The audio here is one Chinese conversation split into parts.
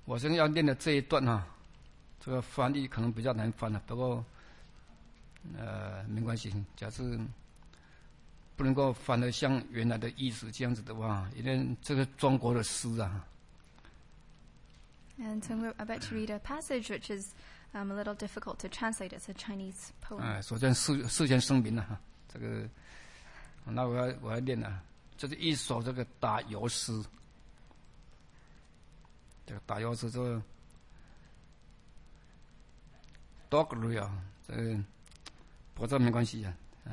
我现在要念的这一段啊，这个翻译可能比较难翻了，不过没关系，假设不能够翻得像原来的意思这样子的话，因为这是中国的诗啊。 And so we're about to read a passage which is a little difficult to translate. It's a Chinese poem. 首先事先声明了这个，那我要念了，这是一首这个打油诗。这个打油诗这个 doggerel 啊，这个不这没关系啊。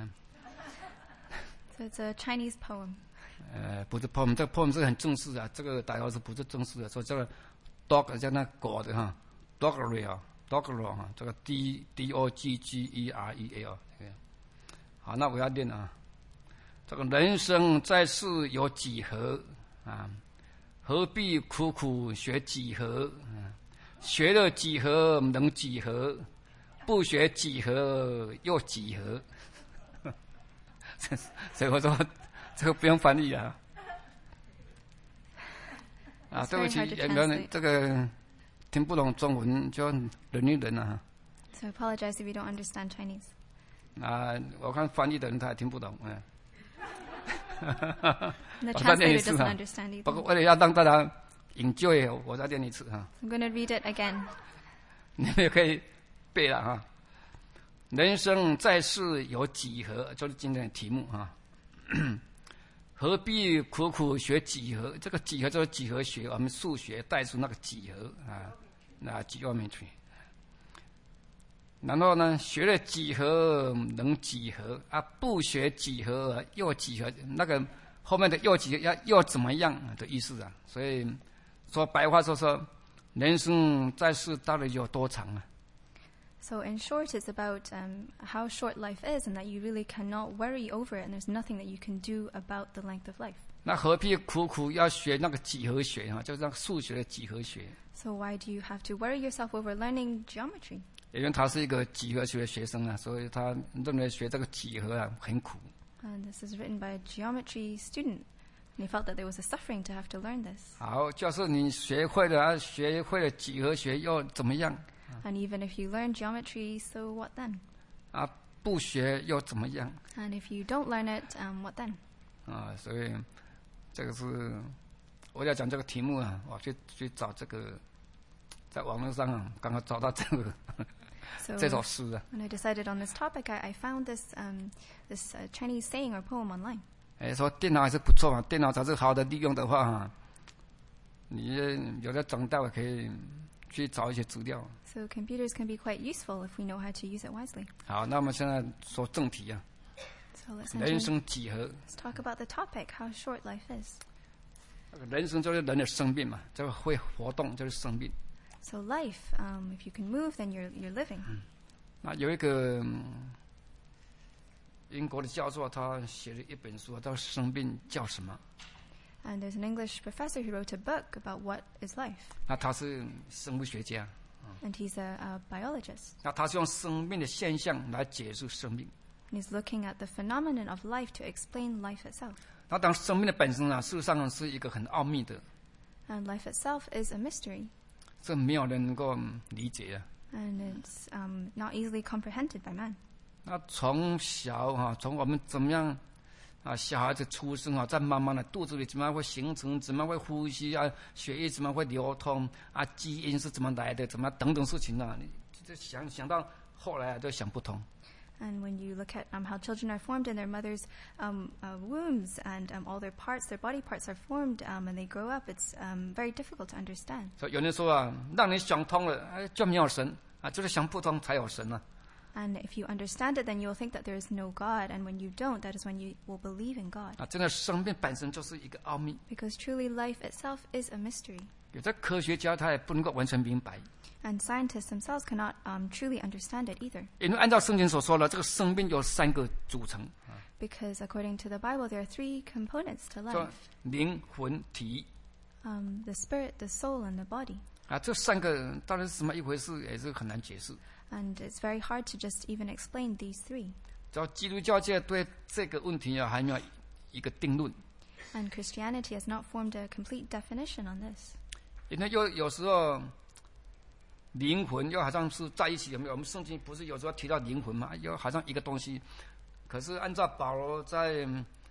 So it's a Chinese poem. 不是 poem， 这个 poem 是很正式的，这个打油诗不是正式的，所以这个 dog 像那狗的哈 ，doggerel。doggerel 哈，这个 D-O-G-G-E-R-E-L。好，那我要念啊。这个人生在世有几何啊？何必苦苦学几何？学了几何能几何？不学几何又几何？所以我说这个不用翻译啊。对不起，这个听不懂中文就忍一忍啊。 So I apologize if you don't understand Chinese. 我看翻译的人他也听不懂。 The translator doesn't understand either. 不过为了要让大家enjoy，我再念一次哈。 I'm going to read it again. 你们也可以背了哈。人生在世有几何，就是今天的题目哈。何必苦苦学几何？这个几何就是几何学，我们数学代数那个几何啊，那 geometry。然后呢，学了几何能几何啊？不学几何又几何？那个后面的又几何又怎么样的意思啊？所以说白话说，人生在世到底有多长啊？ So in short, it's about how short life is, and that you really cannot worry over it, and there's nothing that you can do about the length of life. 那何必苦苦要学那个几何学啊？就是那个数学的几何学。 So why do you have to worry yourself over learning geometry? 因为他是一个几何学的学生啊，所以他认为学这个几何啊很苦。 And this is written by a geometry student, and he felt that there was a suffering to have to learn this. 好，就是你学会了几何学又怎么样？ And even if you learn geometry, so what then? 不学又怎么样？ And if you don't learn it, what then? 所以这个是我要讲这个题目啊，我去找这个，在网络上啊，刚刚找到这个这首诗啊。 When I decided on this topic, I found this Chinese saying or poem online. 说电脑还是不错啊，电脑假设好的利用的话，你有的长大可以去找一些资料。 So computers can be quite useful if we know how to use it wisely. 好，那我们现在说正题啊。 So let's 人生几何？ Let's talk about the topic, how short life is. 人生就是人的生命嘛，这个会活动就是生命。 So life, if you can move, then you're living. 那有一个英国的教授，他写了一本书，叫《生命叫什么》。 And there's an English professor who wrote a book about what is life. 那他是生物学家。 And he's a biologist. 那他是用生命的现象来解释生命。 And he's looking at the phenomenon of life to explain life itself. 那当生命的本身啊，事实上是一个很奥秘的。 And life itself is a mystery. 这没有人能够理解啊。 And it's not easily comprehended by man. 那从小从我们怎么样小孩子出生在妈妈的肚子里怎么样会形成，怎么样会呼吸血液怎么样会流通基因是怎么来的，怎么样等等事情你就想到后来都想不通。 And when you look at how children are formed in their mother's wombs, and all their parts, their body parts are formed, and they grow up, it's very difficult to understand. 所以有人说让你想通了就没有神就是想不通才有神 And if you understand it, then you'll think that there is no God, and when you don't, that is when you will believe in God. 真的生命本身就是一个奥秘。 Because truly life itself is a mystery. 有的科学家他也不能够完全明白。 And scientists themselves cannot truly understand it either. 因为按照圣经所说的，这个生命有3个组成。 Because according to the Bible, there are 3 components to life. 灵魂体。 The spirit, the soul, and the body. 这3个到底是什么一回事，也是很难解释。 And it's very hard to just even explain these 3. 叫基督教界对这个问题还没有一个定论。 And Christianity has not formed a complete definition on this. 因为有时候灵魂又好像是在一起，有没有？我们圣经不是有时候提到灵魂嘛，又好像一个东西。可是按照保罗在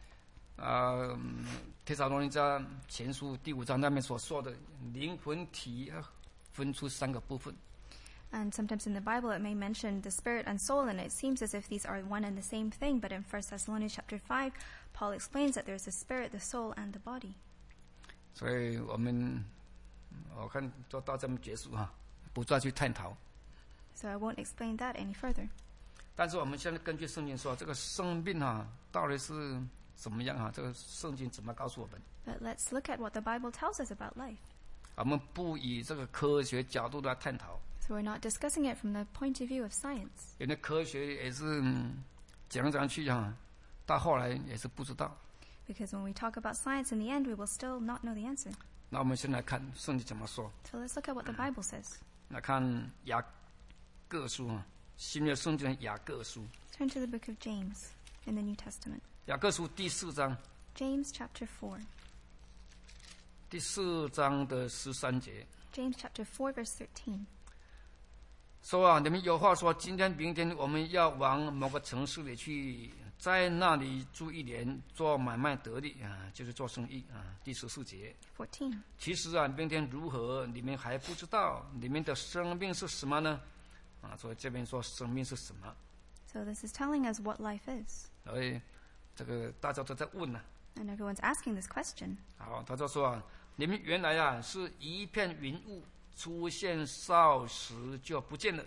帖撒罗尼迦前书第5章那边所说的，灵魂体分出3个部分。 And sometimes in the Bible it may mention the spirit and soul, and it seems as if these are one and the same thing. But in 1 Thessalonians chapter 5, Paul explains that there's the spirit, the soul, and the body. 所以我看就到这么结束哈，不再去探讨。 So I won't explain that any further. 但是我们现在根据圣经说，这个生命到底是怎么样这个圣经怎么告诉我们？ But let's look at what the Bible tells us about life. 我们不以这个科学角度来探讨。 So we're not discussing it from the point of view of science. 因为科学也是讲去到后来也是不知道。 Because when we talk about science, in the end, we will still not know the answer. 那我们先来看圣经怎么说。 So let's look at what the Bible says. 来看雅各书新约圣经的雅各书。 Turn to the book of James in the New Testament. 雅各书第4章。 James chapter 4. 第4章的13节。 James chapter 4 verse 13. 说你们有话说，今天明天我们要往某个城市里去，在那里住1年，做买卖得利就是做生意第14节。 14. 其实明天如何，你们还不知道。你们的生命是什么呢？所以这边说生命是什么。 So this is telling us what life is. 所以这个大家都在问 And everyone's asking this question. 好，他就说你们原来是一片云雾，出现少时就不见了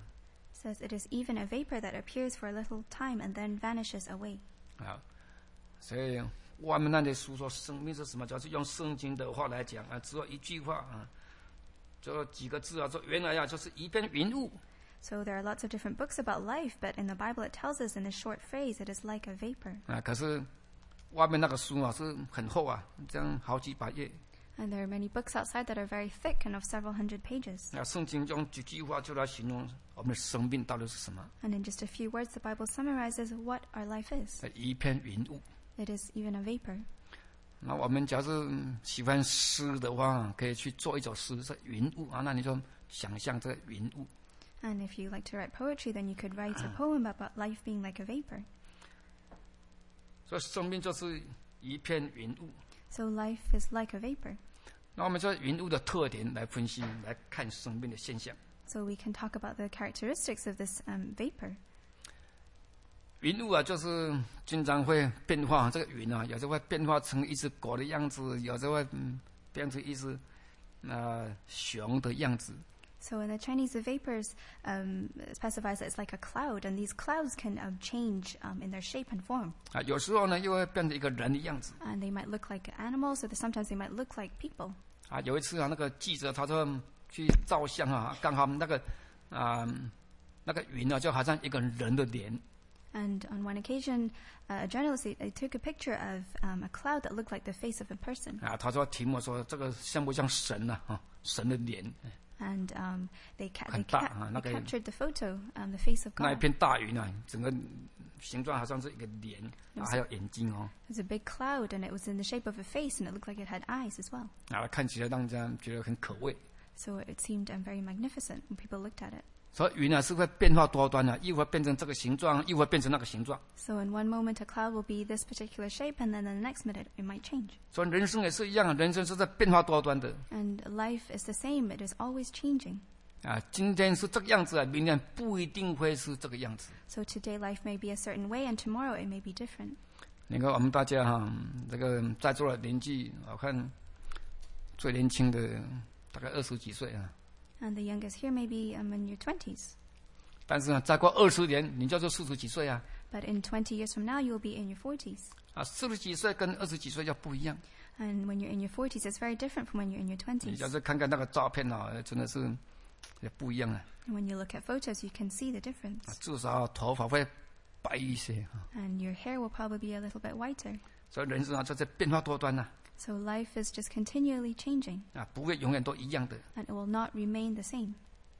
Says it is even a vapor that appears for a little time and then vanishes away. 所以外面那些书说生命是什么，就是用圣经的话来讲只有一句话就几个字说原来就是一片云雾。 So there are lots of different books about life, but in the Bible it tells us in this short phrase it is like a vapor. 可是外面那个书是很厚这样好几百页。 And there are many books outside that are very thick and of several hundred pages. 圣经用几句话就来形容我们的生命到底是什么。 And in just a few words, the Bible summarizes what our life is. 一片云雾。 It is even a vapor. 那我们假如喜欢诗的话，可以去做一首诗，是云雾那你就想象这个云雾。 And if you like to write poetry, then you could write a poem about life being like a vapor. 所以生命就是一片云雾。 So life is like a vapor. 那我们就云雾的特点来分析，来看生命的现象。 So we can talk about the characteristics of this vapor. 云雾就是经常会变化，这个云有时候会变化成一只狗的样子，有时候会变成一只熊的样子。 So in the Chinese, the vapors specifies that it's like a cloud, and these clouds can change in their shape and form. 有时候呢，又会变成一个人的样子。 And they might look like animals, or sometimes they might look like people. 有一次那个记者他就去照相刚好那个云就好像一个人的脸。 And on one occasion, a journalist they took a picture of a cloud that looked like the face of a person. 他说题目说这个像不像神神的脸。 And they captured the photo, the face of God. 那一片大云整个形状好像是一个脸，还有眼睛 It was a big cloud, and it was in the shape of a face, and it looked like it had eyes as well. 看起来让人觉得很可畏。 So it seemed very magnificent when people looked at it. 所以云是会变化多端一会儿变成这个形状，一会儿变成那个形状。 So in one moment a cloud will be this particular shape, and then in the next minute it might change. 所以人生也是一样，人生是在变化多端的。 And life is the same; it is always changing. 今天是这个样子明天不一定会是这个样子。 So today life may be a certain way, and tomorrow it may be different. 你看我们大家这个在座的年纪，我看最年轻的大概20几岁 And the youngest here may be in your 20s. 但是再过20年，你就是40几岁 But in 20 years from now, you will be in your 40s. 40几岁跟20几岁要不一样。 And when you're in your 40s, it's very different from when you're in your 20s. 你要是看看那个照片真的是也不一样 And when you look at photos, you can see the difference. 至少头发会白一些 And your hair will probably be a little bit whiter. 所以人生就是变化多端 So life is just continually changing. 不会永远都一样的。 And it will not remain the same.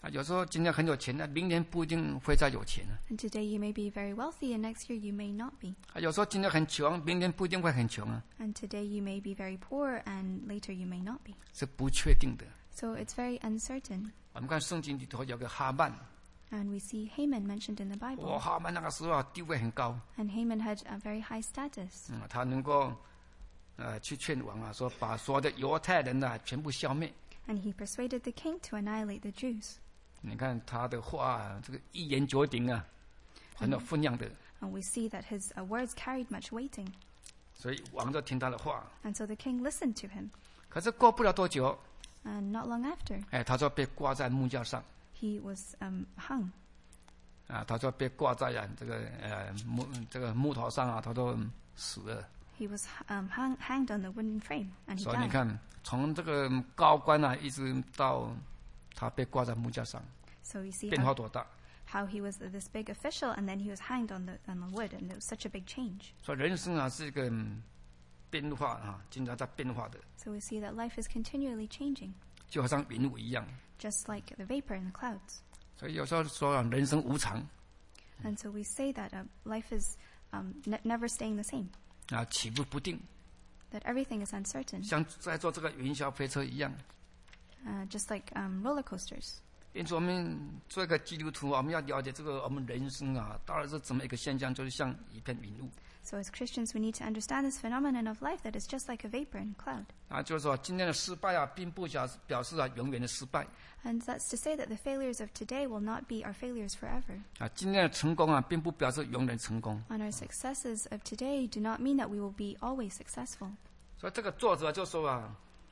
有时候今天很有钱的，明年不一定会再有钱了。 And today you may be very wealthy, and next year you may not be. 有时候今天很穷，明年不一定会很穷啊。 And today you may be very poor, and later you may not be. 是不确定的。 So it's very uncertain. 我们看圣经里头有个哈曼， And we see Haman mentioned in the Bible. 哈曼那个时候地位很高， And Haman had a very high status. 他能够去劝王啊，说把所有的犹太人全部消灭。 And he persuaded the king to annihilate the Jews. 你看他的话，这个一言九鼎啊，很有分量的。 And we see that his words carried much weighting. 所以王就听他的话。 And so the king listened to him. 可是过不了多久， And not long after, 他就被挂在木架上。 he was hung. 他就被挂在这个木头上啊，他就死了。 He was hanged on the wooden frame, and he 所以你 died. 看，从这个高官一直到他被挂在木架上， So you see 变化多大？ how he was this big official, and then he was hanged on the wood, and it was such a big change. 所以人生是一个变化经常在变化的， So we see that life is continually changing, 就好像云雾一样。 just like the vapor in the clouds. 所以有时候说人生无常 And so we say that life is never staying the same, 起伏不定， that everything is uncertain, 像在坐这个云霄飞车一样。 just like roller coasters. 因此，我们做一个基督徒，我们要了解这个我们人生到底是怎么一个现象，就是像一片云雾。 So as Christians, we need to understand this phenomenon of life that is just like a vapor in a cloud. 就是说，今天的失败并不表示永远的失败。 And that's to say that the failures of today will not be our failures forever. 今天的成功并不表示永远成功。 And our successes of today do not mean that we will be always successful. 所以这个作者就说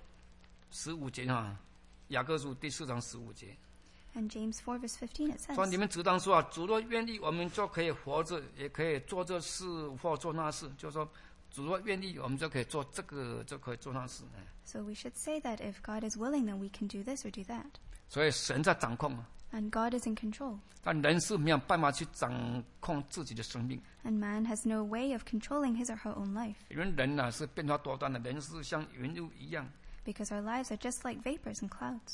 15节雅各书第4章15节。 And James 4 verse 15 it 说你 says, 们只当说主若愿意，我们就可以活着，也可以做这事或做那事。就是说，主若愿意，我们就可以做这个，就可以做那事。 so we should say that if God is willing, then we can do this or do that. 所以神在掌控 And God is in control. 但人是没有办法去掌控自己的生命， And man has no way of controlling his or her own life. 因为人是变化多端的，人是像云雾一样。 Because our lives are just like vapors and clouds.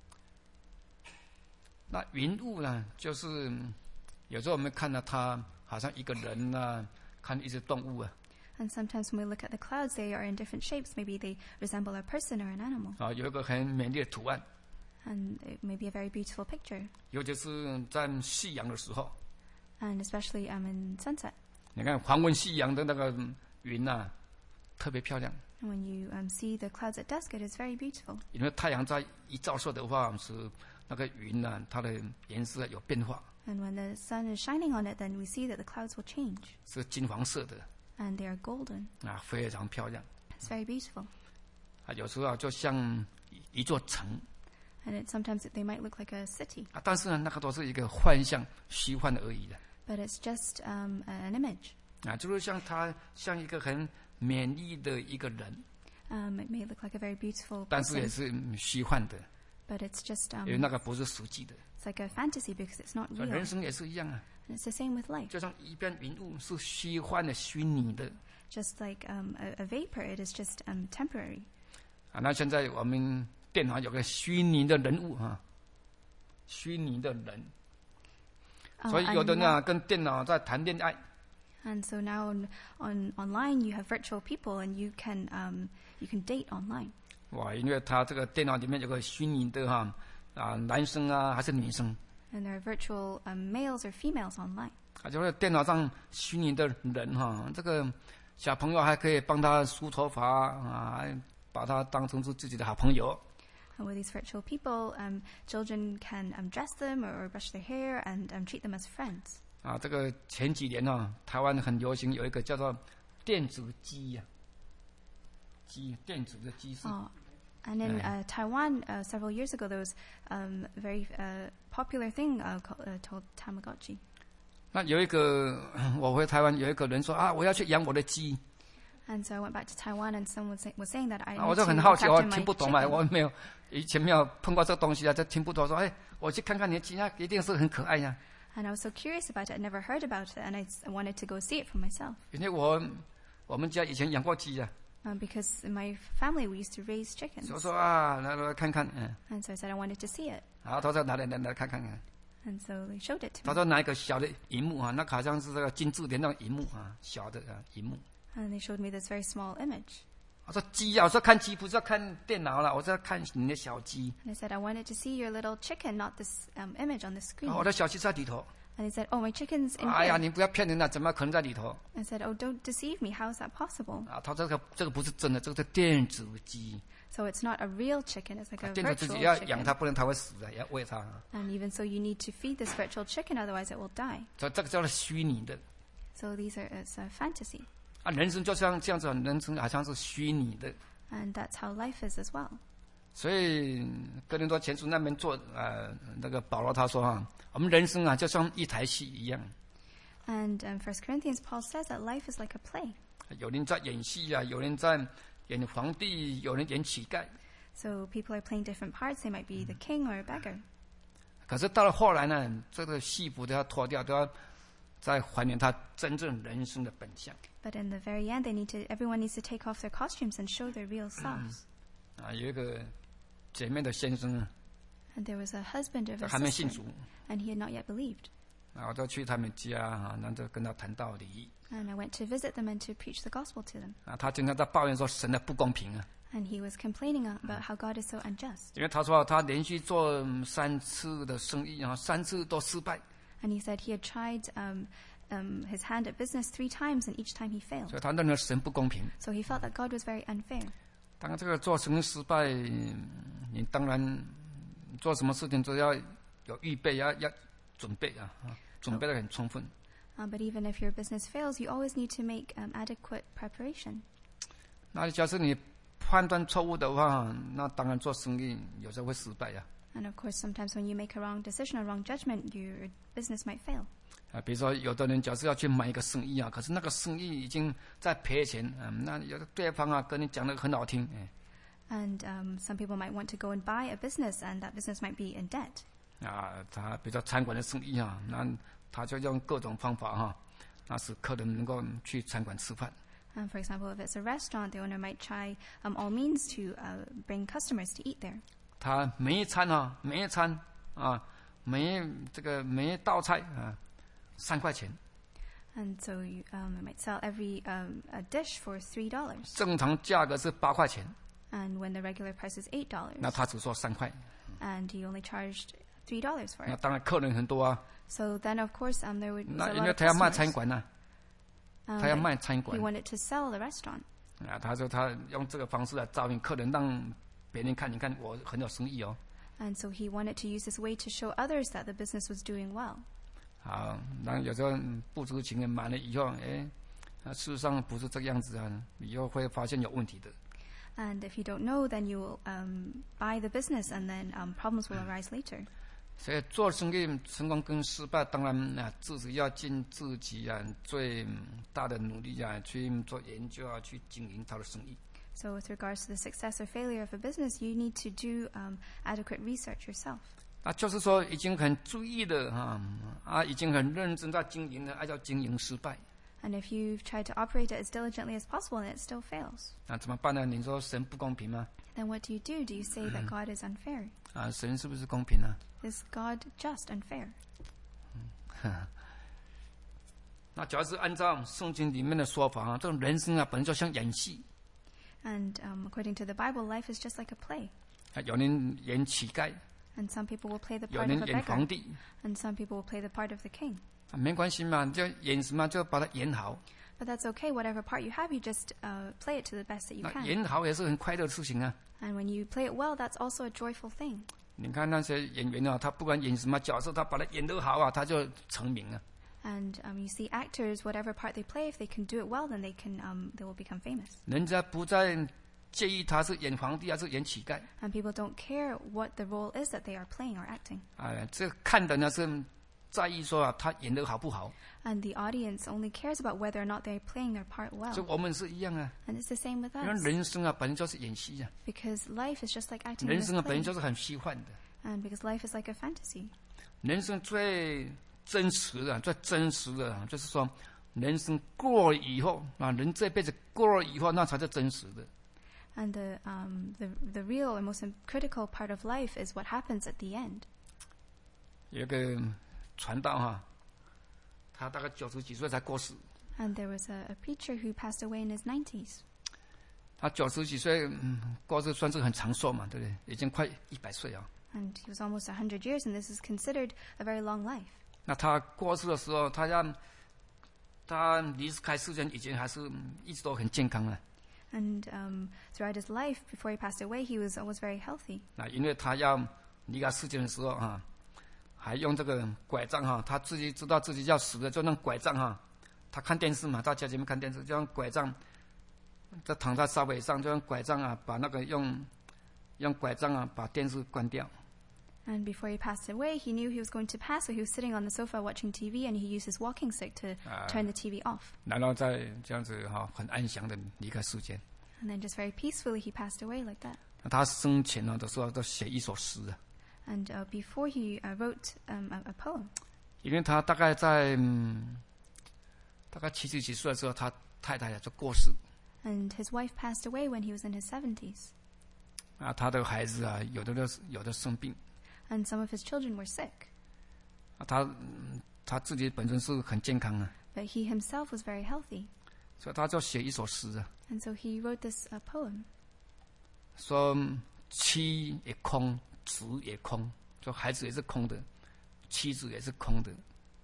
那云雾就是有时候我们看到它好像一个人看一只动物 And sometimes when we look at the clouds, they are in different shapes. Maybe they resemble a person or an animal. 有一个很美丽的图案， And it may be a very beautiful picture. 尤其是在夕阳的时候， And especially in sunset. 你看黄昏夕阳的那个云特别漂亮， And when you see the clouds at dusk, it is very beautiful. 因为太阳在一照射的话，使那个云它的颜色有变化， And when the sun is shining on it, then we see that the clouds will change. 是金黄色的 And they are golden. 非常漂亮。 It's very beautiful. 有时候就像一座城 And sometimes they might look like a city. 但是那个都是一个幻象、虚幻而已的 But it's just an image. 就是像一个很美丽的一个人， It may look like a very beautiful 但是也 person, 是虚幻的， but it's just 因为那个不是实际的。 it's like a fantasy because it's not 所以 real. 人生也是一样 And it's the same with life. 就像一片云雾，是虚幻的、虚拟的 Just like a vapor, it is just temporary. 那现在我们电脑有个虚拟的人物虚拟的人，所以有的跟电脑在谈恋爱。 And so now on online you have virtual people and you can date online. 因为他这个电脑里面有个虚拟的男生还是女生， And there are virtual males or females online. 就是电脑上虚拟的人这个小朋友还可以帮他梳头发把他当成是自己的好朋友。 And with these virtual people, children can dress them or brush their hair and treat them as friends. 这个前几年台湾很流行有一个叫做电子鸡电子的鸡是。 And in Taiwan, several years ago, there was a very popular thing called Tamagotchi. 那有一个我回台湾有一个人说我要去养我的鸡。 And so I went back to Taiwan, and someone was saying that I 我 need 就 to 很好奇， look 我 after 听 my 不懂 chicken. 我以前没有碰过这个东西就听不懂。说我去看看你的鸡，一定是很可爱呀。 And I was so curious about it. I'd never heard about it, and I wanted to go see it for myself. 因为我们家以前养过鸡 because in my family we used to raise chickens. 所以说啊，来看看， And so I said I wanted to see it. 好，他说来看看， And so they showed it to 他 me. 说拿一个小的荧幕啊，那好像是这个金字莲那种荧幕啊，小的荧幕。 And they showed me this very small image. 我说鸡啊，我说看鸡不是要看电脑了，我是要看你的小鸡。 And I said I wanted to see your little chicken, not this image on the screen. 我的小鸡在里头。 And they said, oh, my chicken's in 哎呀， here. 你不要骗人了，怎么可能在里头？ I said, oh, don't deceive me. How is that possible? 啊，他说这个不是真的，这个是电子鸡。 So it's not a real chicken. It's like a 电子 virtual 鸡要养 chicken. 它，不然它会死的，要喂它。 And even so, you need to feed this virtual chicken, otherwise it will die. 所以这个叫做虚拟的。 So it's a fantasy. 啊，人生就像这样子，人生好像是虚拟的。 And that's how life is as well. 所以哥林多前书那边那个保罗他说啊，我们人生啊就像一台戏一样。 And 1 Corinthians, Paul says that life is like a play. 有人在演戏啊，有人在演皇帝，有人演乞丐。 So people are playing different parts. They might be the king or a beggar. 可是到了后来呢，这个戏服都要脱掉，都要再还原他真正人生的本相。 But in the very end, everyone needs to take off their costumes and show their real selves. 啊，有一个姐妹的先生 And there was a husband of a 还没信 sister, 主， and he had not yet believed. 啊，我就去他们家啊，然后就跟他谈道理。 And I went to visit them and to preach the gospel to them. 啊，他经常在抱怨说神的不公平啊， And he was complaining about how God is so unjust. 因为他说他连续做3次的生意啊，3次都失败， And he said he had tried his hand at business 3 times, and each time he failed. 所以他认为神不公平。 So he felt that God was very unfair. 当这个做生意失败，你当然做什么事情都要有预备，要准备啊，准备得很充分。 But even if your business fails, you always need to make adequate preparation. 那假设你判断错误的话，那当然做生意有时候会失败呀。 And of course, sometimes when you make a wrong decision or wrong judgment, your business might fail. 啊，比如说有的人假设要去买一个生意啊，可是那个生意已经在赔钱，那有的对方啊跟你讲的很好听， And some people might want to go and buy a business, and that business might be in debt. 啊，他比如说餐馆的生意啊，那他就用各种方法哈，那使客人能够去餐馆吃饭。 For example, if it's a restaurant, the owner might try all means to bring customers to eat there. 他每一餐啊，每一道菜啊，3块钱， And so you might sell every a dish for $3. 正常价格是8块钱， And when the regular price is $8, 那他只说3块， and he only charged $3 for 那 it. 当然客人很多啊， So then, of course, there was 那 a 因 lot 为 of 他要卖 customers. 餐馆呐，他要卖餐 He 馆。 wanted to sell the restaurant. 啊，他说他用这个方式来招引客人，让别人看，你看我很有生意哦。 And so he wanted to use this way to show others that the business was doing well. 好，然后有时候不知情的买了以后，事实上不是这个样子啊，以后会发现有问题的。 And if you don't know, then you will buy the business, and then problems will arise later. 所以做生意成功跟失败，当然啊，自己要尽自己啊最大的努力啊，去做研究啊，去经营他的生意。 So with regards to the success or failure of a business, you need to do adequate research yourself. 那就是说，已经很注意的已经很认真在经营的，叫经营失败。 And if you've tried to operate it as diligently as possible and it still fails, 那怎么办呢？你说神不公平吗？ then what do you do? Do you say that God is unfair? 啊，神是不是公平呢？ Is God just and fair? 那假如是按照圣经里面的说法这种人生啊，本来就像演戏。 And according to the Bible, life is just like a play. 有人演乞丐， And some people will play the 有 part 人 of a 演皇 beggar, 帝， and some people will play the part of the king. 没关系嘛，就演什么就把它演好。 But that's okay. Whatever part you have, you just play it to the best that you 那 can. 演好也是很快乐的事情啊。 And when you play it well, that's also a joyful thing. 你看那些演员啊，他不管演什么角色，他把它演得好啊，他就成名了。 And you see actors, whatever part they play, if they can do it well, then they will become famous. 人家不再介意他是演皇帝还是演乞丐， And people don't care what the role is that they are playing or acting. 这看的呢是在意说他演得好不好。 And the audience only cares about whether or not they're playing their part well. 所以我们是一样啊， And it's the same with 因为 us. 人生啊本来就是演戏啊， Because life is just like acting in 人 this 生啊本来 play. 就是很虚幻的。 And because life is like a fantasy. 人生最真实的、最真实的，就是说人生过了以后啊，人这辈子过了以后，那才是真实的。 And the real or most critical part of life is what happens at the end. 有一个传道哈，他大概90几岁才过世。 And there was a preacher who passed away in his 90s. 他90几岁，过世算是很长寿嘛，对不对？已经快100岁啊。 And he was almost 100 years, and this is considered a very long life. 那他过世的时候，他离开世间以前还是一直都很健康啊。 And throughout his life, before he passed away, he was always very healthy. 那因为他要离开世间的时候哈，还用这个拐杖哈，他自己知道自己要死了，就用拐杖哈。他看电视嘛，到家里面看电视，就用拐杖，就躺在沙发上，就用拐杖啊，把那个用拐杖啊，把电视关掉。 And before he passed away, he knew he was going to pass, so he was sitting on the sofa watching TV, and he used his walking stick to turn the TV off. 然后再这样子哈，很安详的离开世间。 And then just very peacefully, he passed away like that. 他生前呢的时候都写一首诗啊。 And before he wrote a poem. 因为他大概在大概70几岁的时候，他太太就过世。 And his wife passed away when he was in his 70s. 啊，他的孩子啊，有的生病。 And some of his children were sick. 他自己本身是很健康啊。 But he himself was very healthy. 所以他就写一首诗啊。 And so he wrote this poem. 说妻也空，子也空，说孩子也是空的，妻子也是空的。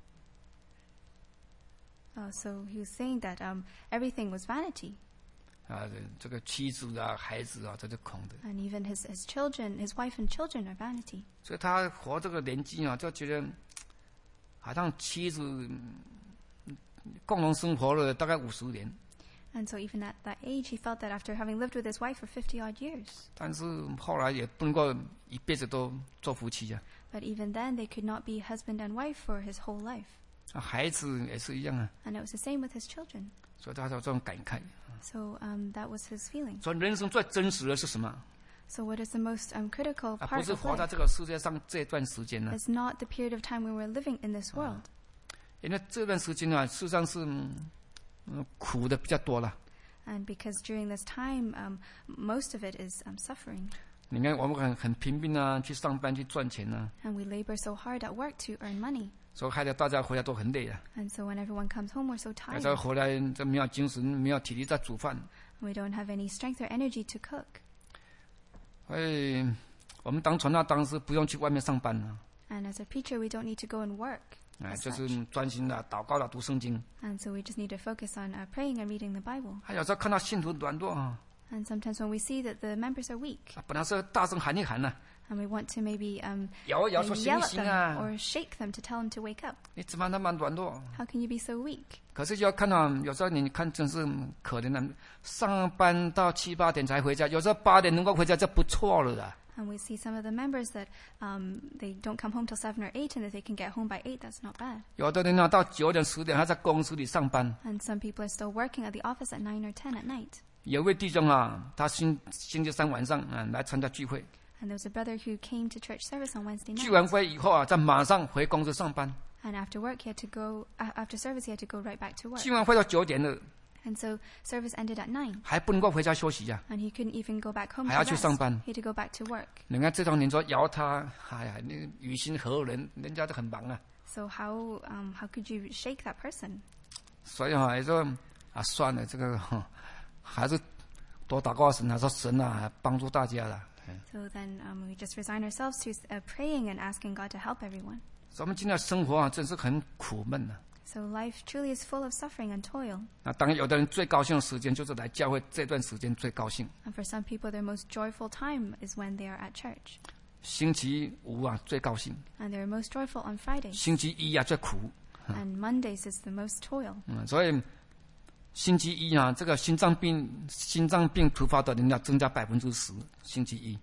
So he was saying that everything was vanity. 啊，这个妻子啊，孩子啊，这是空的。 And even his children, his wife and children are vanity. 所以他活这个年纪啊，就觉得好像妻子共同生活了大概50年。 And so even at that age, he felt that after having lived with his wife for 50-odd years. 但是后来也不能够一辈子都做夫妻啊。 But even then, they could not be husband and wife for his whole life. 孩子也是一样啊。 And it was the same with his children. 所以他有这种感慨。 So that was his feeling. 所以人生最真实的是什么？ So what is the most critical 不 part 是 of 活在 life? 这个世界上这段时间呢。 It's not the period of time when we're living in this world. 因为这段时间啊，事实上是苦的比较多了。 And because during this time, most of it is suffering. 你看，我们很拼命啊，去上班去赚钱啊。 And we labor so hard at work to earn money. 所以害得大家回来都很累啊。 And so when everyone comes home, we're so 大 tired. 家回来就没有精神，没有体力在煮饭。 We don't have any strength or energy to cook. 所以我们当传道当时不用去外面上班了。 And as a preacher, we don't need to go and work. 就是专心的祷告了，读圣经。 And so we just need to focus on praying and reading the Bible. 还有时候看到信徒软弱啊， And sometimes when we see that the members are weak, 本来是大声喊一喊呢， and we want to maybe 摇一摇说 maybe 醒 yell 醒 at 啊 them！or shake them to tell them to wake up. 你怎么那么软弱？ How can you be so weak? 可是就要看到，有时候你看真是可怜的，上班到7、8点才回家，有时候8点能够回家就不错了啦。 And we see some of the members that they don't come home till 7 or 8, and if they can get home by 8, that's not bad. 有的人呢，到9点、10点还在公司里上班。 And some people are still working at the office at 9 or 10 at night. 有位弟兄啊，他星期三晚上来参加聚会， And there was a brother who came to church service on Wednesday 聚 night. 完会以后啊，再马上回公司上班。 And after work, he had to go. After service, he had to go right back to work. 聚完会到9点了， And so service ended at 9, 还不能够回家休息呀、 and he couldn't even go back home 还 to 要去 rest. 上班。 He had to go back to work. 你看这种你说摇他，哎呀，你于心何忍？人家都很忙啊。 So how could you shake that person? 所以也说算了，这个还是多祷告神啊，说神啊帮助大家了。 So then we just resign ourselves to praying and asking God to help everyone. 所以我们今天的生活啊，真是很苦闷啊。 So life truly is full of suffering and toil. 当然，有的人最高兴的时间就是来教会，这段时间最高兴。 And for some people, their most joyful time is when they are at church. 星期五啊最高兴， And they're most joyful on Fridays. 星期一啊最苦。 And Mondays is the most toil. 所以星期一啊，这个心脏病突发的人要增加10%。星期一。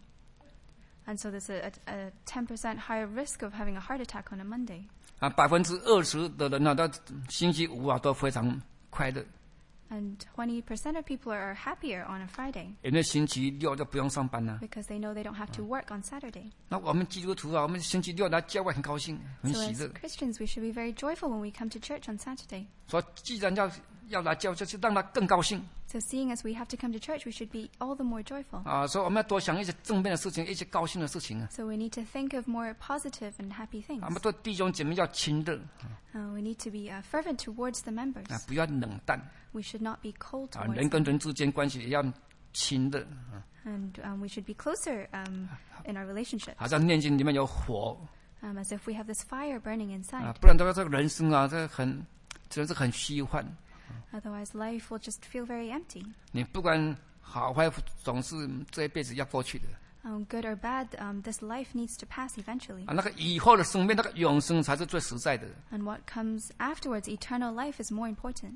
And so there's a 10% higher risk of having a heart attack on a Monday. 20%的人呢，到星期五啊都非常快乐。 And 20% of people are happier on a Friday 因为星期六就不用上班了。 because they know they don't have to work on Saturday. 那我们基督徒啊，我们星期六来教会很高兴，很 So 喜 as 乐。 Christians, we should be very joyful when we come to church on Saturday. 所以既然要来教，就是让他更高兴 So seeing as we have to come to church, we should be all the more joyful. 啊。所以我们要多想一些正面的事情，一些高兴的事情啊。 So we need to think of more positive and happy things. 我们对弟兄姐妹要亲热 We need to be fervent towards the members. 啊，不要冷淡 We should not be cold 啊。 towards 人跟 them. 人之间关系也要亲热， And we should be closer in our relationships, 好像念经里面有火 as if we have this fire burning 啊 inside. 不然的话，这个人生啊，真的是很虚幻。 Otherwise, life will just feel very empty. 你不管好坏，总是这一辈子要过去的 Good or bad, this life needs to pass eventually. 啊。那个以后的生命，那个永生才是最实在的。 And what comes afterwards, eternal life, is more important.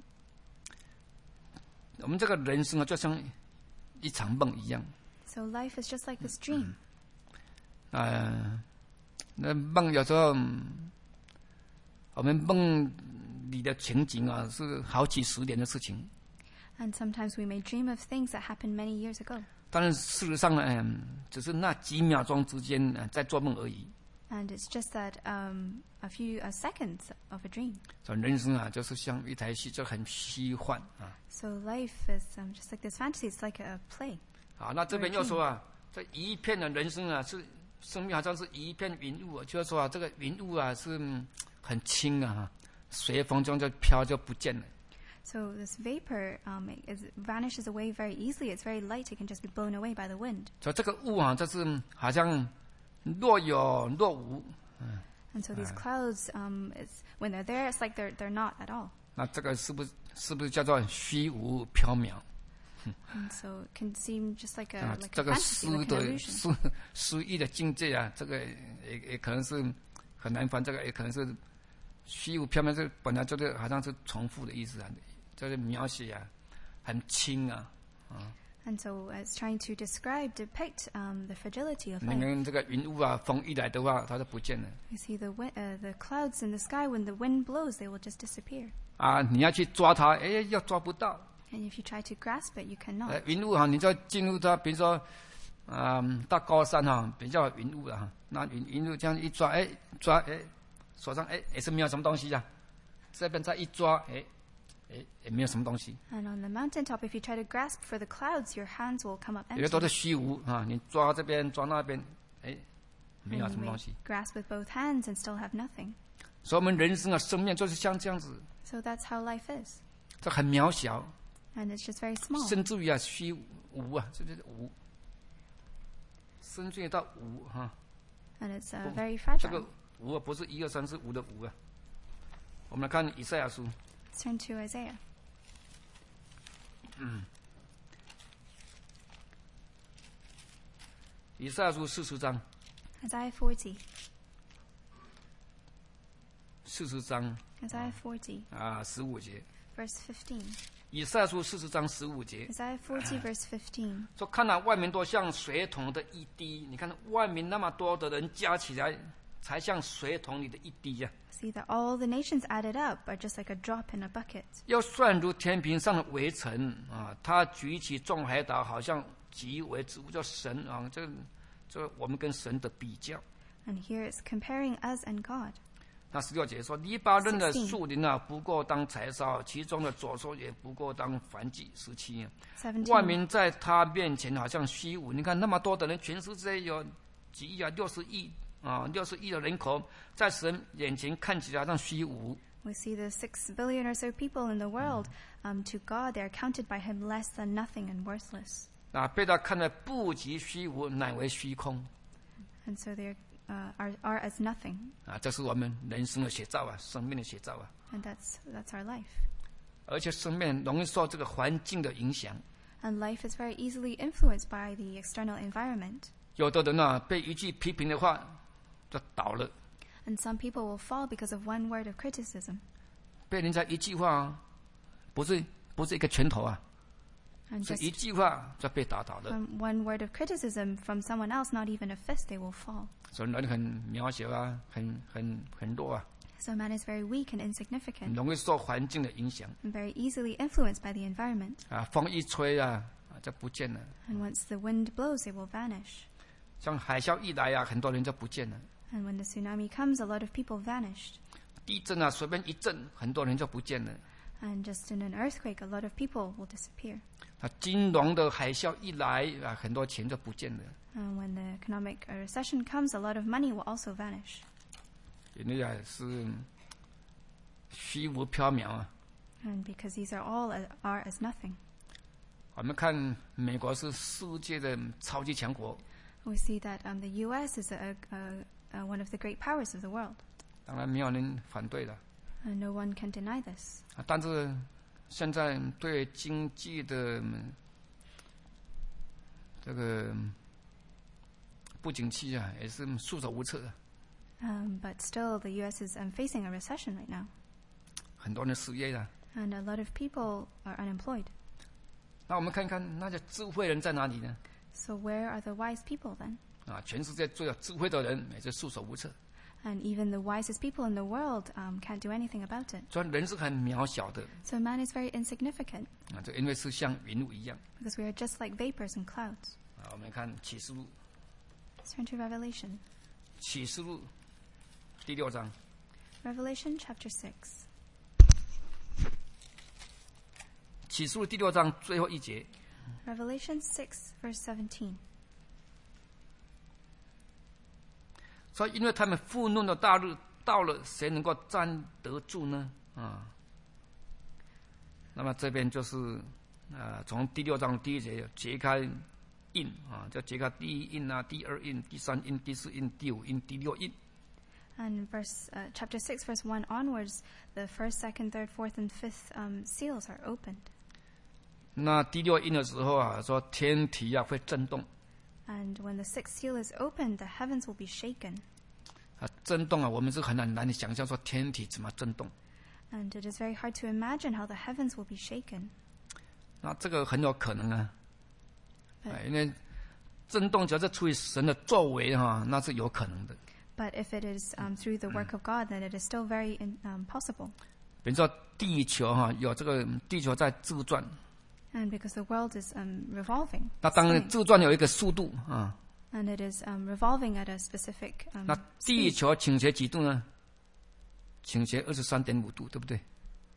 我们这个人生啊，就像一场梦一样。 So life is just like this dream. 那梦有时候，我们梦里的情景啊，是好几十年的事情。 And sometimes we may dream of things that happened many years ago. 但是事实上呢，只是那几秒钟之间在做梦而已。 And it's just that a few seconds of a dream. 所以人生啊，就是像一台戏，就很虚幻啊。 So life is just like this fantasy. It's like a play. 好，那这边又说啊，这一片的人生啊，是生命好像是一片云雾，就是说啊，这个云雾啊是很轻啊，随风中就飘就不见了。 So this vapor vanishes away very easily. It's very light. It can just be blown away by the wind. 所以这个雾啊，就是好像若有若无。 And so these clouds, when they're there, it's like they're not at all. 那这个是不是叫做虚无缥缈 And so it can seem just like 啊？ a 这个 fantasy, like an 的 illusion. 诗意的境界啊，这个也可能是很难翻，这个也可能是虚无缥缈，这本来就是好像是重复的意思啊，就是描写啊，很轻啊。 And so it's trying to depict the fragility of 你 life. 看这个云雾啊，风一来的话，它就不见了 You see the clouds in the sky, when the wind blows, they will just disappear. 啊！你要去抓它，又抓不到。 And if you try to grasp it, you cannot. 云雾哈，你就进入它，比如说，到高山哈，比较云雾的哈，那云雾这样一抓，手上也是没有什么东西呀、这边再一抓，也没有什么东西， And on the mountaintop, if you try to grasp for the clouds, your hands will come up 有的都是 empty. 虚无啊！你抓这边抓那边，没有 And 什 you 么 may 东西。 grasp with both hands and still have nothing. 所以我们人生啊，生命就是像这样子， So that's how life is. 这很渺小， And it's just very small. 甚至于啊虚无啊，这就是无，甚至于到无哈。 And it's very 这个 fragile. 无啊，不是1、2、3、4、5的无啊。我们来看以赛亚书， Let's turn to Isaiah. 以赛亚书40章 Isaiah 40. ，40章 Isaiah 40, 15节。 verse 15. 以赛亚书40章15节 Isaiah 40, verse 15. 说：“看了万民都像水桶的一滴，你看万民那么多的人加起来，才像水桶里的一滴呀、 See that all the nations added up are just like a drop in a bucket. 要算如天平上的微尘啊！他举起众海岛，好像极为之物，叫神啊！这我们跟神的比较。 And here it's comparing us and God. 那16节说：黎巴嫩的树林啊，不过当柴烧；其中的左手也不过当燔祭。17， 17. 万民在他面前好像虚无。你看那么多的人，全世界有几亿啊，60亿啊，60亿的人口，在神眼前看起来好像虚无。 We see the 6 billion or so people in the world. To God, they are counted by Him less than nothing and worthless. 啊，被他看得不及虚无，乃为虚空。 And so they are as nothing. 啊，这是我们人生的写照啊，生命的写照啊。 And that's our life. 而且生命容易受这个环境的影响。 And life is very easily influenced by the external environment. 有的人啊，被一句批评的话就倒了， And some people will fall because of one word of criticism. 被人家一句话啊，不是一个拳头啊， And 是 just 一句话就被打倒了。 from one word of criticism from someone else, not even a fist, they will fall. 所以人很渺小啊，很弱啊。 So man is very weak and insignificant 容易受环境的影响 and very easily influenced by the environment. 风一吹就不见了。 And once the wind blows, they will vanish. 像海啸一来很多人就不见了。 And when the tsunami comes, a lot of people vanished. 地震随便一震，很多人就不见了。 And just in an earthquake, a lot of people will disappear. 金融的海啸一来很多钱就不见了。 And when the economic recession comes, a lot of money will also vanish. 因为是虚无缥缈 And because these are all are as nothing. 我们看美国是世界的超级强国， We see that the U.S. is one of the great powers of the world. 当然没有人反对了。 And no one can deny this. 但是现在对经济的这个不景气也是束手无策。 But still, the U.S. is facing a recession right now. 很多人失业了。 And a lot of people are unemployed. 那我们看看那些智慧人在哪里呢？ So where are the wise people then? 全世界最有智慧的人也是束手无策。 And even the wisest people in the world can't do anything about it. 所以人是很渺小的 So man is very insignificant 就因为是像云雾一样。 because we are just like vapors and clouds. 我们看启示录， Let's turn to Revelation. 启示录第6章。 Revelation chapter 6. 启示录第6章最后一节， Revelation 6, verse 17. 说因为他们愤怒的大日到了，谁能够站得住呢？那么这边就是从第6章第1节揭开印就揭开第1印第2印、第3印、第4印、第5印、第6印。 And chapter 6, verse 1 onwards, the first, second, third, fourth, and fifth seals are opened. 那第6印的时候说天体会震动。 And when the sixth seal is opened, the heavens will be shaken. 震动我们是很难以想象说天体怎么震动。 And it is very hard to imagine how the heavens will be shaken. 那这个很有可能因为震动只要是出于神的作为那是有可能的。 But if it is through the work of God, then it is still very possible. 比如说地球有这个地球在自转。 And because the world is revolving. 那当然自转有一个速度 And it is revolving at a specific 那地球倾斜几度呢？倾斜23.5度，对不对？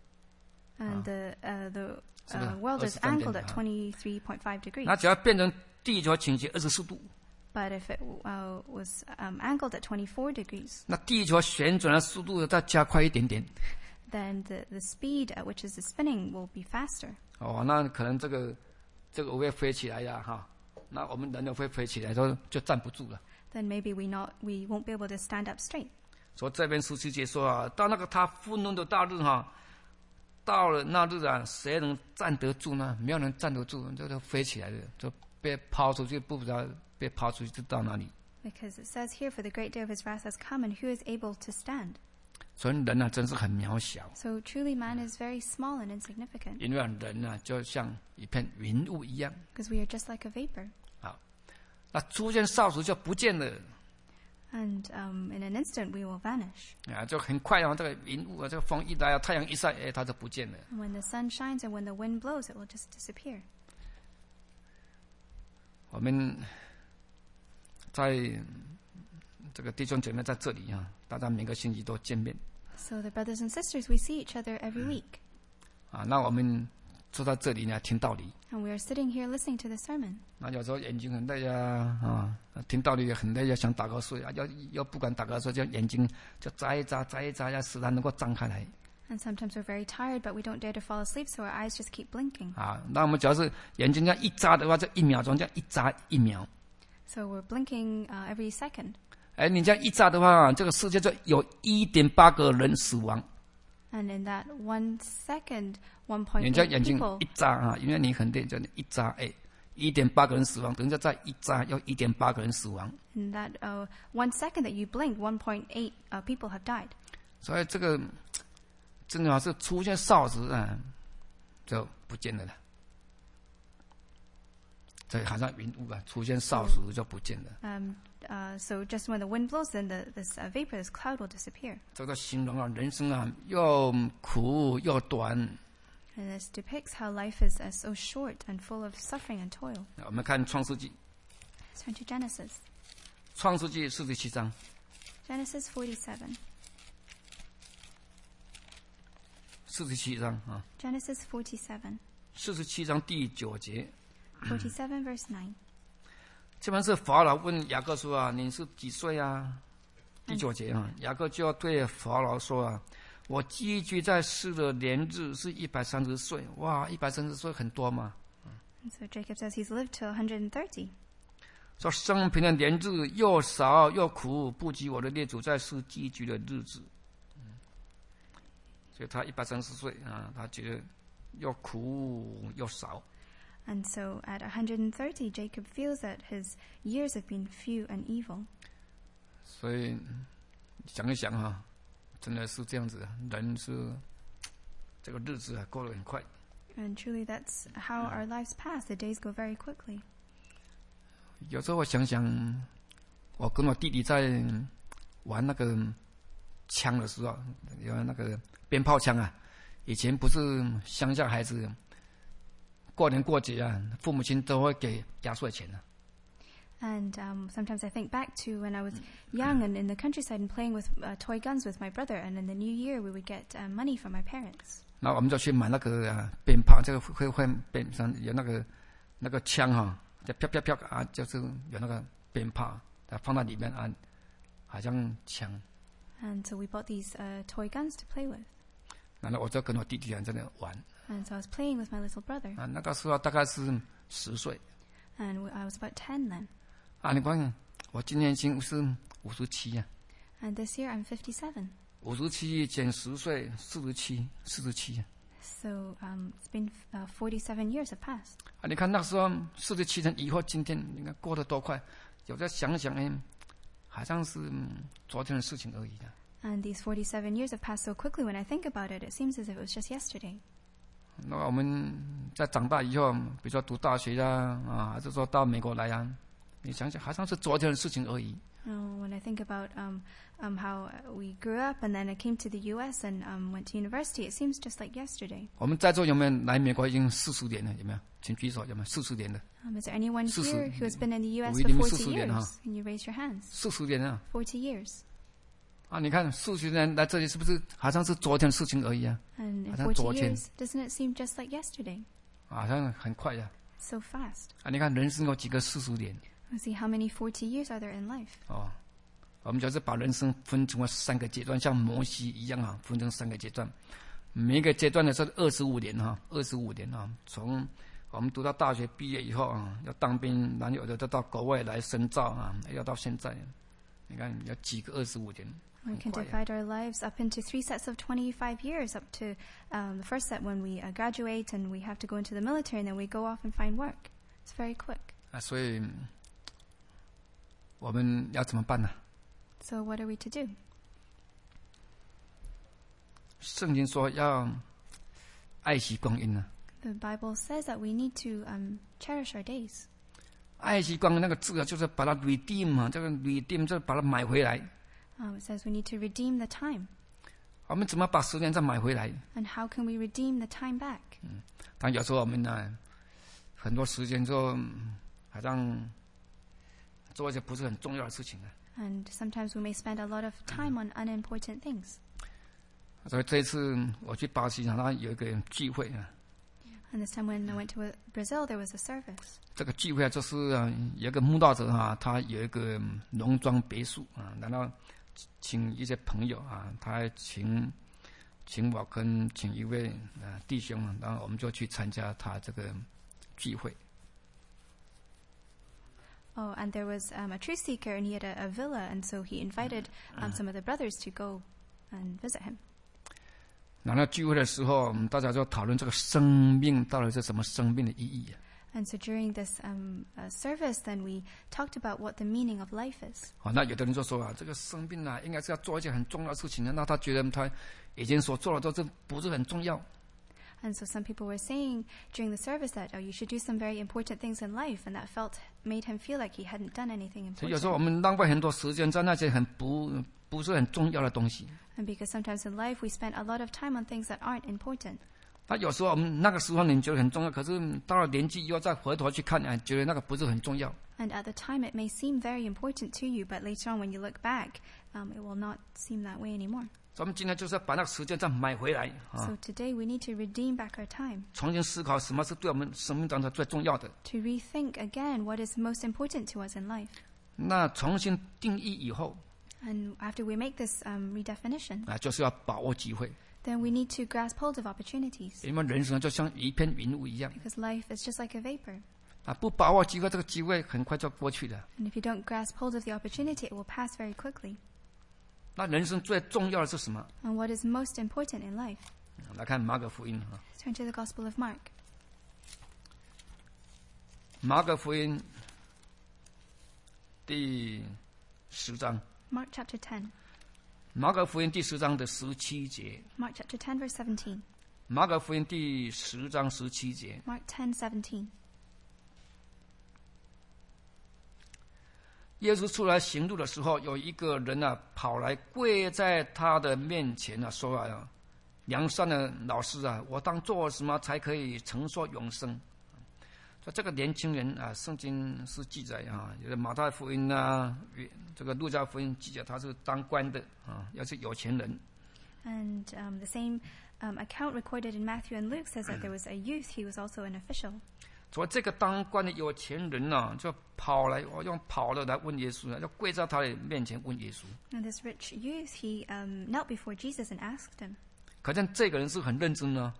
And the world is angled at 23.5 degrees. 那只要变成地球倾斜24度。 But if it was angled at 24 degrees. 那地球旋转的速度再加快一点点。 Then the speed at which is spinning will be faster. 那可能这个我会飞起来那我们人就会飞起来，就站不住了。 Then maybe we won't be able to stand up straight. 所以这边17节说到那个他愤怒的大日到了那日谁能站得住呢？没有人站得住，就飞起来了，就被抛出去，不知道被抛出去就到哪里。 Because it says here, for the great day of his wrath has come, and who is able to stand? 所以人真是很渺小。 So truly man is very small and insignificant. 因为人就像一片云雾一样。 Because we are just like a vapor. 那出现少时就不见了。 And in an instant we will vanish. 就很快这个云雾这个风一来太阳一晒它就不见了。 And when the sun shines and when the wind blows, it will just disappear. 我们在这个弟兄姐妹在这里大家每个星期都见面。 So the brothers and sisters, we see each other every week. 那我们坐在这里呢听道理。 And we are sitting here listening to the sermon. 那有时候眼睛很累听道理也很累想打瞌睡要不敢打瞌睡，就眼睛就眨一眨使它能够张开来。 And sometimes we're very tired, but we don't dare to fall asleep, so our eyes just keep blinking. 那我们只要是眼睛这样一眨的话，就1秒钟这样一眨1秒。 So we're blinking every second. 你这样一眨的话，这个世界就有1.8个人死亡。 And in that 1 second, 你这 1.8 眼睛 people. 一眨因为你很累，就一眨1.8个人死亡，等一下再一眨又1.8个人死亡。 In that 1 second that you blink, 1.8 people have died. 所以这个真的是出现少时就不见了。 这好像云雾啊，出现少时就不见了。 So just when the wind blows, then this vapor, this cloud will disappear. 这个形容啊，人生啊，又苦又短。 And this depicts how life is so short and full of suffering and toil. 我们看创世纪， Let's turn to Genesis. 创世纪47章。 Genesis 47. 47章啊。 Genesis 47. 47章第9节。 47 verse 9. 这边是法老问雅各说啊，你是几岁啊？第9节啊，雅各就要对法老说啊，我寄居在世的年日是130岁。哇，130岁很多嘛。 And so Jacob says he's lived till 130. 说生平的年日又少又苦，不及我的列祖在世寄居的日子。所以他130岁啊，他觉得又苦又少。 And so at 130, Jacob feels that his years have been few and evil. 所以想一想啊，真的是这样子，人是这个日子啊过得很快。 And truly that's how our lives pass. The days go very quickly. 有时候我想想，我跟我弟弟在玩那个枪的时候，有那个鞭炮枪啊，以前不是乡下孩子过年过节啊，父母亲都会给压岁钱的。 And sometimes I think back to when I was young and in the countryside and playing with toy guns with my brother. And in the new year, we would get money from my parents. 那我们就去买那个鞭炮，这个会鞭上有那个枪哈，就啪啪啪啊，就是有那个鞭炮，它放在里面啊，好像枪。 And so we bought these toy guns to play with. 然后我就跟我弟弟在那玩。 And so I was playing with my little brother. 啊，那个时候大概是10岁。 And I was about 10 then. 啊，你看，我今年已经是57啊。 And this year I'm 57. 57减10岁，47。 So it's been 47 years have passed. 啊，你看那时候47年以后，今天你看过得多快。有时候想想，好像是昨天的事情而已的。 And these 47 years have passed so quickly. When I think about it, it seems as if it was just yesterday. 那我们在长大以后，比如说读大学啊，还是说到美国来啊，你想想，好像是昨天的事情而已。 When I think about how we grew up and then I came to the U.S. and went to university, it seems just like yesterday. 我们在座有没有来美国已经40年了？有没有？请举手，有没有40年的？ Is there anyone 40 here who has been in the U.S. 我一 for 定 40 40年 years? Can you raise your hands? 40年啊！ 40 years. 啊，你看40年来这里是不是好像是昨天的事情而已啊？ And in 好像 40 昨天。 years, doesn't it seem just like yesterday? 好像很快呀。 So fast. 啊，你看人生有几个40年？ Let's see how many 40 years are there in life. 哦，我们就是把人生分成了3个阶段，像摩西一样啊，分成3个阶段。每一个阶段的是25年哈，25年啊，从我们读到大学毕业以后啊，要当兵，然后有的都到国外来深造啊，要到现在，你看有几个25年。 We can divide our lives up into 3 sets of 25 years, up to the first set when we graduate and we have to go into the military, and then we go off and find work. It's very quick. 啊，所以我们要怎么办呢？ So what are we to do? 圣经说要爱惜光阴呢。 The Bible says that we need to cherish our days. 爱惜光阴那个字啊，就是把它 redeem 啊，这个 redeem 就是把它买回来。 It says we need to redeem the time. 我们怎么把时间再买回来？ And how can we redeem the time back? 但有时候我们呢，很多时间就好像做一些不是很重要的事情啊。 And sometimes we may spend a lot of time on unimportant things. 所以这一次我去巴西，他有一个聚会啊。 And this time when I went to Brazil, there was a service. 这个聚会啊，就是有一个慕道者啊，他有一个农庄别墅啊，然后请一些朋友啊，他请我跟请一位弟兄，然后我们就去参加他这个聚会。 Oh, and there was a truth seeker, and he had a villa, and so he invited some of the brothers to go and visit him. 然后聚会的时候，大家就讨论这个生命到底是什么生命的意义啊。 And so during this service, then we talked about what the meaning of life is. 好，那有的人就说啊，这个生病啊，应该是要做一件很重要的事情的。那他觉得他以前所做的都是不是很重要。 And so some people were saying during the service that, you should do some very important things in life, and that made him feel like he hadn't done anything 所以有时候我 important. 们浪费很多时间在那些不是很重要的东西。 And because sometimes in life we spend a lot of time on things that aren't important. 那有时候我们那个时候你觉得很重要，可是到了年纪以后再回头去看，觉得那个不是很重要。 And at the time it may seem very important to you, but later on when you look back, it will not seem that way anymore. 所以我们今天就是要把那个时间再买回来 So today we need to redeem back our time, 重新思考什么是对我们生命当中最重要的。 to rethink again what is most important to us in life. 那重新定义以后 And after we make this redefinition, 就是要把握机会， then we need to grasp hold of opportunities, 因为人生就像一片云雾一样 because life is just like a vapor. 不把握机会，这个机会很快就过去了。 And if you don't grasp hold of the opportunity, it will pass very quickly. 那人生最重要的是什么？ And what is most important in life? 来看马可福音 Let's turn to the Gospel of Mark. 马可福音第10章， Mark chapter 10. 马可福音第10章的17节， Mark chapter 10 verse 17. 马可福音第10章17节。 Mark 10:17. 耶稣出来行路的时候，有一个人跑来跪在他的面前说良善的老师我当做什么才可以承受永生？所以这个年轻人圣经是记载有的马太福音这个路加福音记载他是当官的要是有钱人。 And the same account recorded in Matthew and Luke says that there was a youth, he was also an official. 所以这个当官的有钱人就跑来，用跑的来问耶稣，就跪在他的面前问耶稣。 And this rich youth, he knelt before Jesus and asked him. 可见这个人是很认真的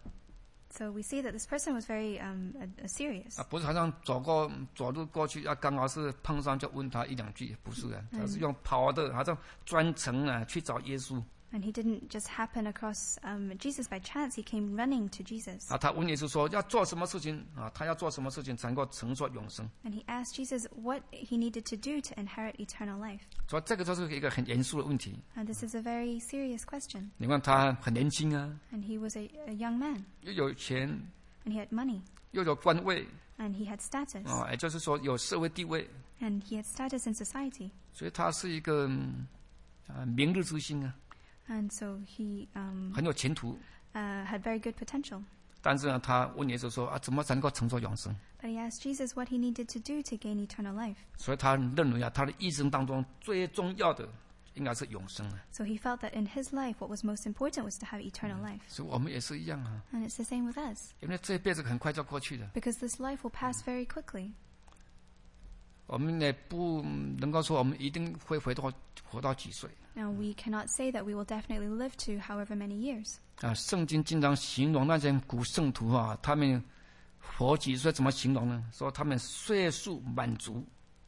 So we see that this person was very serious. 不是好像走路过去刚好是碰上就问他一两句，不是他是用跑的，好像专程去找耶稣。 And he didn't just happen across Jesus by chance. He came running to Jesus. 他问耶稣说要做什么事情他要做什么事情才能够承受永生？ And he asked Jesus what he needed to do to inherit eternal life. 所以这个就是一个很严肃的问题。 And this is a very serious question. 你看他很年轻 And he was a young man. 又有钱， And he had money. 又有官位 And he had status. 也就是说有社会地位， And he had status in society. 所以他是一个明日之星 And so he 很有前途。 had very good potential. 但是他问耶稣说怎么才能够承受永生？ But he asked Jesus what he needed to do to gain eternal life. 所以他认为他的一生当中最重要的应该是永生 So he felt that in his life what was most important was to have eternal life. 所以我们也是一样 And it's the same with us. 因为这一辈子很快就过去了， Because this life will pass very quickly. 我们也不能够说我们一定会活到几岁 Now we cannot say that we will definitely live to however many years. 圣经经常形容那些古圣徒他们活几岁怎么形容呢？说他们岁数满足。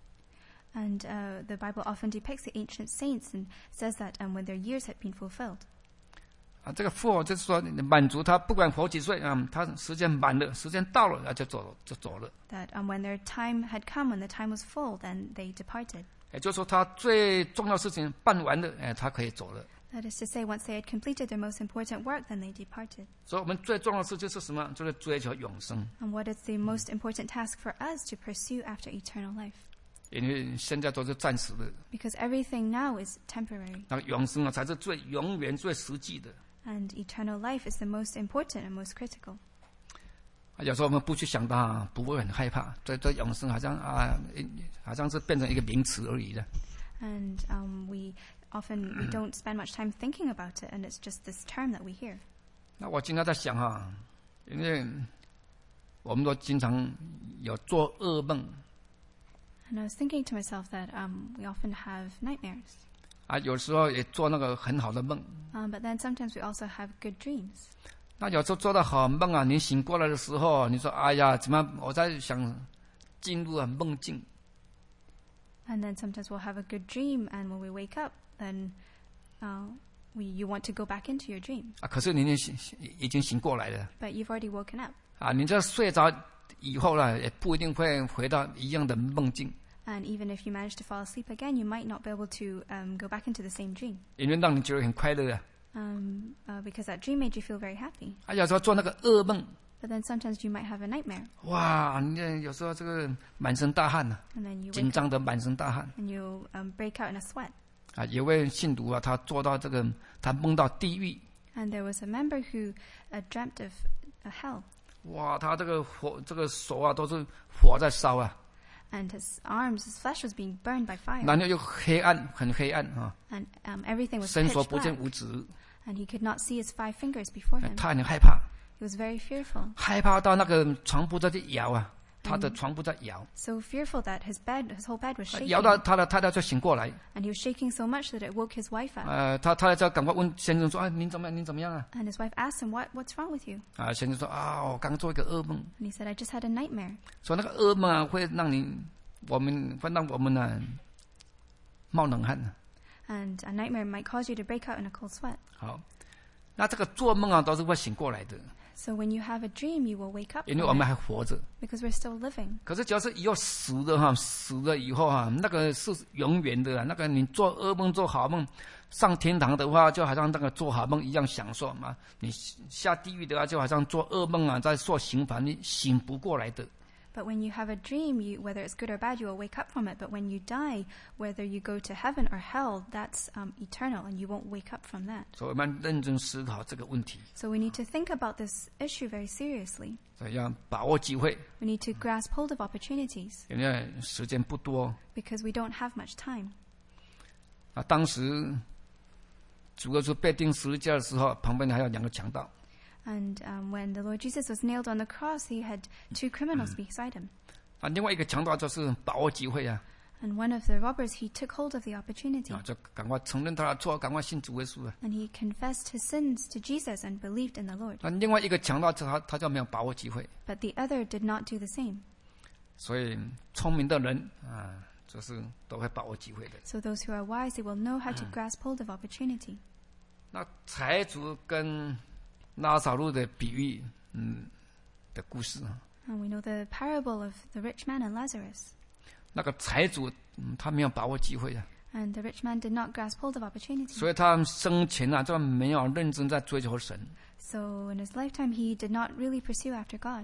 And the Bible often depicts the ancient saints and says that when their years had been fulfilled. 这个富就是说满足，他不管活几岁他时间满了，时间到了就走了。 That when their time had come, when the time was full, then they departed. 也就是说，他最重要的事情办完了，他可以走了。 That is to say, once they had completed their most important work, then they departed. 所以我们最重要的事就是什么？就是追求永生。 And what is the most important task for us to pursue after eternal life? 因为现在都是暂时的， Because everything now is temporary. 那永生才是永远最实际的。 And eternal life is the most important and most critical. 有时候我们不去想它，不会很害怕。这永生好像是变成一个名词而已的。 And we don't spend much time thinking about it, and it's just this term that we hear. 那我经常在想因为我们都经常有做噩梦。 And I was thinking to myself that we often have nightmares. 有时候也做那个很好的梦。 But then sometimes we also have good dreams. 那有时候做到好梦你醒过来的时候，你说哎呀，怎么我在想进入梦境。 And then sometimes we'll have a good dream, and when we wake up, then you want to go back into your dream. 可是你已经醒过来了。 But you've already woken up. 你这睡着以后呢，也不一定会回到一样的梦境。 And even if you manage to fall asleep again, you might not be able to go back into the same dream. 因为让你觉得很快乐 because that dream made you feel very happy. 有时候做那个噩梦， But then sometimes you might have a nightmare, 哇，你有时候这个满身大汗 and then you 紧 wake 张的满身大汗 and you break out in a sweat. 有位信徒他做到这个，他梦到地狱， And there was a member who dreamt of hell, 哇，他这个火，这个手都是火在烧 and his arms, his flesh was being burned by fire, 然后又黑暗，很黑暗 and everything was 伸 pitch 手不见 black, 五指， and he could not see his 5 fingers before him. 他很害怕， He was very fearful, 害怕到那个床铺在摇他的床铺在摇， so fearful that his whole bed was shaking, 摇到他的太太就醒过来， and he was shaking so much that it woke his wife up. 他太太就赶快问先生说：“您怎么样？您怎么样啊 And his wife asked him, what's wrong with you?？” 先生说：“我刚做一个噩梦， And he said, I just had a nightmare. 说那个噩梦会让我们冒冷汗。” And a nightmare might cause you to break out in a cold sweat. 好，那这个做梦都是会醒过来的， So when you have a dream, you will wake up 因为我 from 们 it, 还活着。 because we're still living. 可是只要是以后死了以后那个是永远的那个你做噩梦做好梦，上天堂的话，就好像那个做好梦一样享受嘛。你下地狱的话，就好像做噩梦在受刑罚，你醒不过来的。 But when you have a dream, whether it's good or bad, you will wake up from it. But when you die, whether you go to heaven or hell, that's eternal, and you won't wake up from that. 所以我们认真思考这个问题， So we need to think about this issue very seriously. 所以要把握机会， We need to grasp hold of opportunities, 因为时间不多。 because we don't have much time. 当时主耶稣被钉十字架的时候，旁边还有2个强盗。 And when the Lord Jesus was nailed on the cross, he had 2 criminals beside him. 另外一个强盗就是把握机会 And one of the robbers, he took hold of the opportunity. 就赶快承认他的错，赶快信主耶稣 And he confessed his sins to Jesus and believed in the Lord. 另外一个强盗他就没有把握机会。 But the other did not do the same. 所以聪明的人就是都会把握机会的。 So those who are wise, they will know how to grasp hold of opportunity. 那财主跟拉撒路的比喻的故事 And we know the parable of the rich man and Lazarus. 那个财主他没有把握机会 And the rich man did not grasp hold of opportunity. 所以他生前就没有认真在追求神。 So in his lifetime, he did not really pursue after God.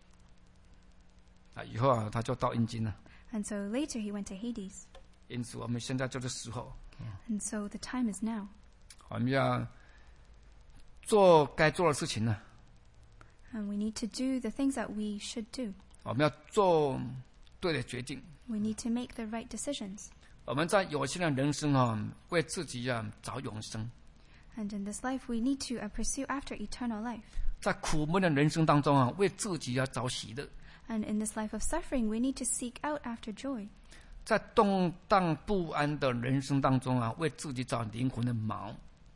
以后他就到阴间了。 And so later he went to Hades. 因此我们现在就是时候， And so the time is now. 我们要做该做的事情 And we need to do the things that we should do. 我们要做对的决定。 We need to make the right decisions. 我们在有限的人生为自己找永生。 And in this life, we need to pursue after eternal life. 在苦闷的人生当中为自己找喜乐。 And in this life of suffering, we need to seek out after joy. 在动荡不安的人生当中为自己找灵魂的锚。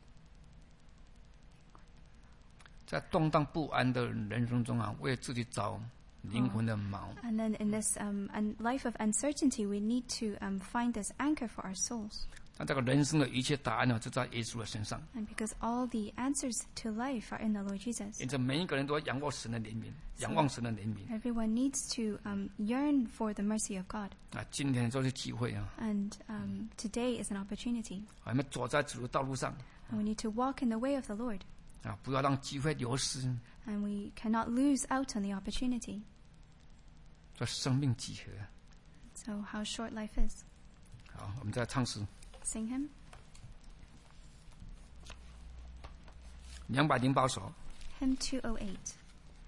在动荡不安的人生中为自己找灵魂的锚。 And then in this life of uncertainty, we need to find this anchor for our souls. 那这个人生的一切答案就在耶稣的身上。 And because all the answers to life are in the Lord Jesus. 因此每一个人都要仰望神的怜悯，仰望神的怜悯。 Everyone needs to yearn for the mercy of God. 今天就是机会 And today is an opportunity. 我们走在主的道路上 And we need to walk in the way of the Lord. 不要让机会流失。 And we cannot lose out on the opportunity. 这生命几何 So how short life is. 好，我们再唱诗 Sing him. 208首。 Hymn 208.